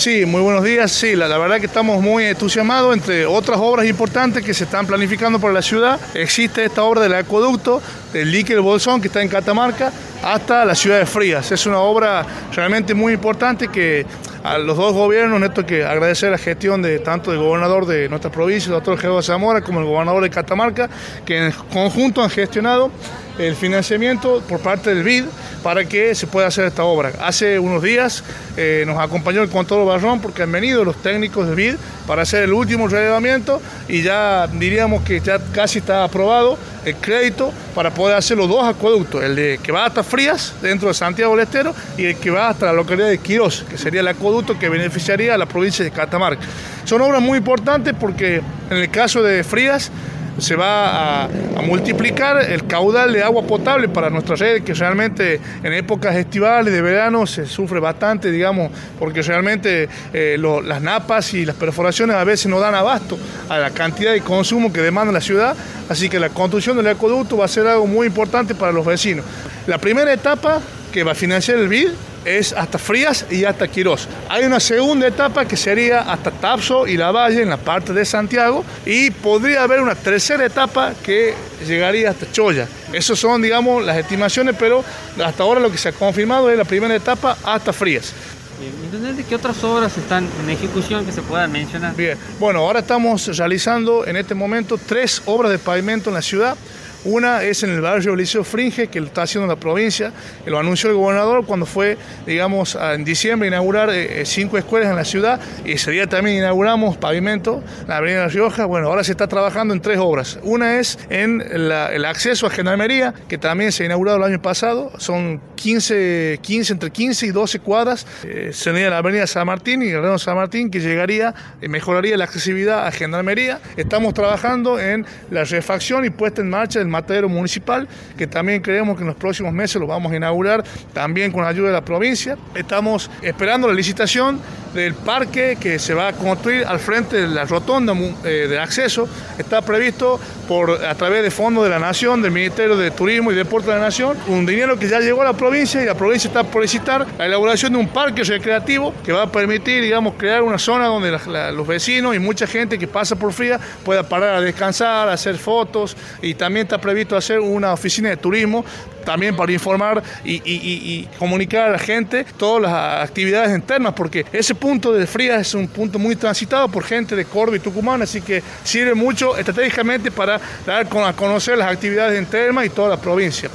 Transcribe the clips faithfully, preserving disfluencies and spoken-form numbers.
Sí, muy buenos días. Sí, la, la verdad que estamos muy entusiasmados. Entre otras obras importantes que se están planificando por la ciudad, existe esta obra del acueducto del dique del Bolsón, que está en Catamarca, hasta la ciudad de Frías. Es una obra realmente muy importante que a los dos gobiernos, esto que agradecer la gestión de tanto del gobernador de nuestra provincia, el doctor Gerardo Zamora, como el gobernador de Catamarca, que en conjunto han gestionado el financiamiento por parte del B I D para que se pueda hacer esta obra. Hace unos días eh, nos acompañó el contador Barrón porque han venido los técnicos del B I D para hacer el último relevamiento y ya diríamos que ya casi está aprobado el crédito para poder hacer los dos acueductos, el de que va hasta Frías, dentro de Santiago del Estero, y el que va hasta la localidad de Quirós, que sería el acueducto que beneficiaría a la provincia de Catamarca. Son obras muy importantes porque en el caso de Frías se va a, a multiplicar el caudal de agua potable para nuestra red, que realmente en épocas estivales de verano se sufre bastante, digamos, porque realmente eh, lo, las napas y las perforaciones a veces no dan abasto a la cantidad de consumo que demanda la ciudad, así que la construcción del acueducto va a ser algo muy importante para los vecinos. La primera etapa que va a financiar el B I D es hasta Frías y hasta Quirós. Hay una segunda etapa que sería hasta Tapso y Lavalle en la parte de Santiago, y podría haber una tercera etapa que llegaría hasta Choya. Esas son, digamos, las estimaciones, pero hasta ahora lo que se ha confirmado es la primera etapa hasta Frías. Bien, ¿qué otras obras están en ejecución que se puedan mencionar? Bien, bueno, ahora estamos realizando en este momento tres obras de pavimento en la ciudad. Una es en el barrio Liceo Fringe, que lo está haciendo la provincia, lo anunció el gobernador cuando fue, digamos, en diciembre a inaugurar eh, cinco escuelas en la ciudad, y ese día también inauguramos pavimento en la avenida La Rioja. Bueno, ahora se está trabajando en tres obras. Una es en la, el acceso a Gendarmería, que también se ha inaugurado el año pasado, son quince, quince, entre quince y doce cuadras, eh, sería la avenida San Martín y el Reno San Martín, que llegaría, eh, mejoraría la accesibilidad a Gendarmería. Estamos trabajando en la refacción y puesta en marcha del matadero municipal, que también creemos que en los próximos meses lo vamos a inaugurar, también con la ayuda de la provincia. Estamos esperando la licitación del parque que se va a construir al frente de la rotonda eh, de acceso. Está previsto por, a través de fondos de la Nación, del Ministerio de Turismo y Deporte de la Nación, un dinero que ya llegó a la provincia, y la provincia está por licitar la elaboración de un parque recreativo que va a permitir, digamos, crear una zona donde la, la, los vecinos y mucha gente que pasa por Frías pueda parar a descansar, a hacer fotos, y también está previsto hacer una oficina de turismo también para informar y, y, y, y comunicar a la gente todas las actividades internas, porque ese punto de Frías es un punto muy transitado por gente de Córdoba y Tucumán, así que sirve mucho estratégicamente para dar a conocer las actividades internas y toda la provincia.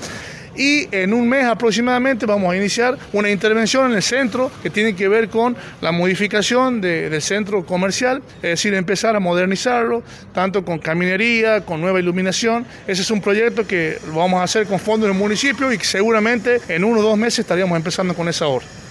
Y en un mes aproximadamente vamos a iniciar una intervención en el centro que tiene que ver con la modificación de, del centro comercial, es decir, empezar a modernizarlo, tanto con caminería, con nueva iluminación. Ese es un proyecto que lo vamos a hacer con fondos del municipio y que seguramente en uno o dos meses estaríamos empezando con esa obra.